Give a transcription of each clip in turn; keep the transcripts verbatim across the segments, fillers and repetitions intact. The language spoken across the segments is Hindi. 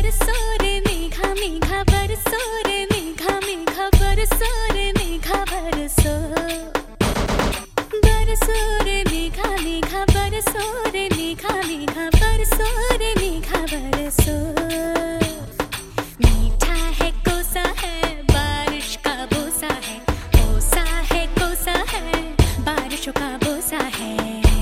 बरसो रे मेघा मेघा बरसो रे मेघा मेघा बरसो रे मेघा बरसो बरसो रे मेघा मेघा बरसो रे मेघा मेघा बरसो रे मेघा बरसो। मीठा है कोसा है बारिश का बोसा है, कोसा है कोसा है बारिशों का बोसा है।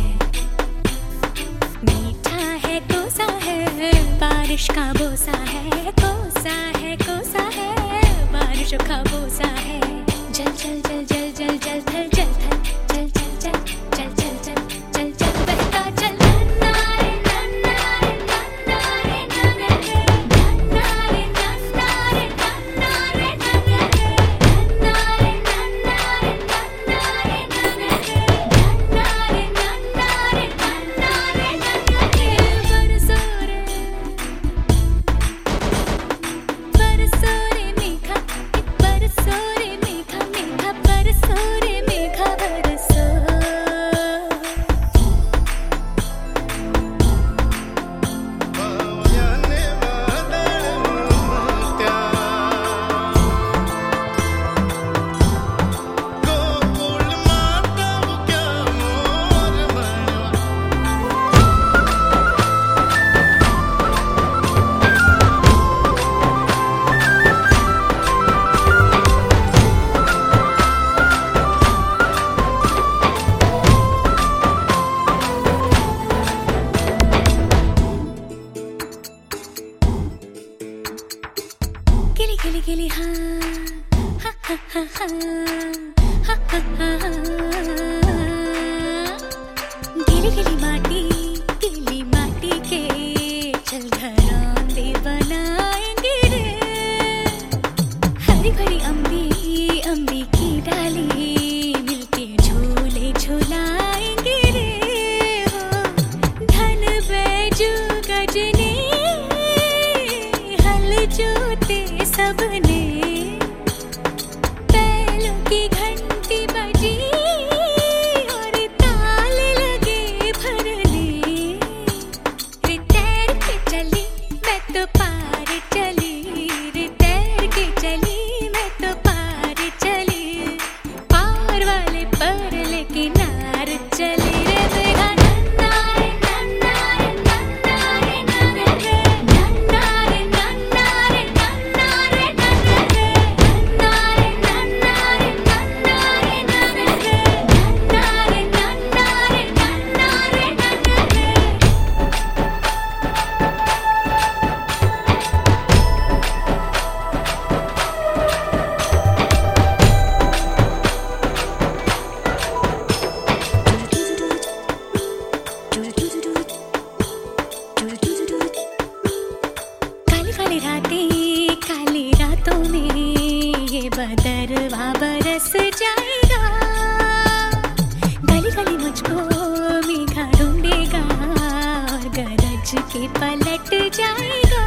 मीठा है कोसा है बारिश का बोसा है, कोसा है कोसा है बारिशों का बोसा है। जल जल जल जल जल जल थल जल थल जल जल जल जल जल जल जल जल बहता चल। नन्ना रे नन्ना रे नन्ना रे नन्ना रे नन्ना रे नन्ना रे नन्ना रे नन्ना रे नन्ना रे नन्ना रे नन्ना रे नन्ना रे नन्ना रे नन्ना रे नन्ना रे नन्ना रे। बरसो रे बरसो रे मेघा बरसो रे मेघा मेघा बरसो रे मेघा बरसो। गिली गिली गिली हाँ हा हा हा हा हा हा हा हा। गिली गिली माटी गिली माटी के चल घरौंदे बनाएंगे रे। हरी भरी अम्बी अम्बी की डाली मिलके झूले झूलाएंगे रे। हो धन बैजू गजनी हल जोते सबने, बैलों की घंटी बजी और ताल लगे भरने। रे तैर के चली मैं तो पार चली, रे तैर के चली मैं तो पार चली, पार वाले पर लेके नार चली। रे मेघा नन्ना रे नन्ना रे नन्ना रे नन्ना रे नन्ना रे नन्ना रे नन्ना रे नन्ना रे नन्ना रे नन्ना रे नन्ना रे नन्ना रे नन्ना रे नन्ना रे नन्ना रे नन्ना रे। काली काली रातें काली रातों में ये बदरवा बरस जाएगा। गली गली मुझको मेघा ढूंढेगा और गरज के पलट जाएगा।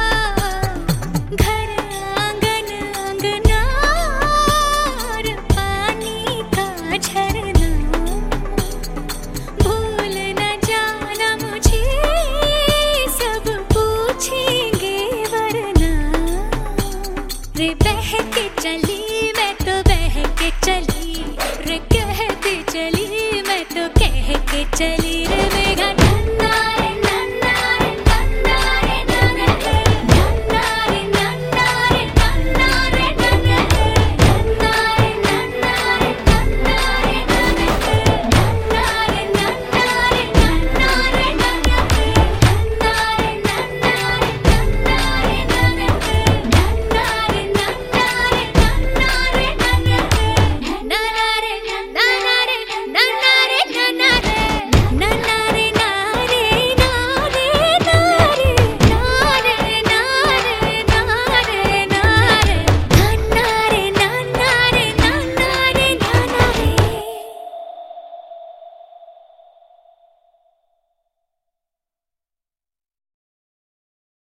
घर आंगन अंगना और पानी का झरना, भूल न जाना मुझे सब पूछेंगे वरना। रे बह के चली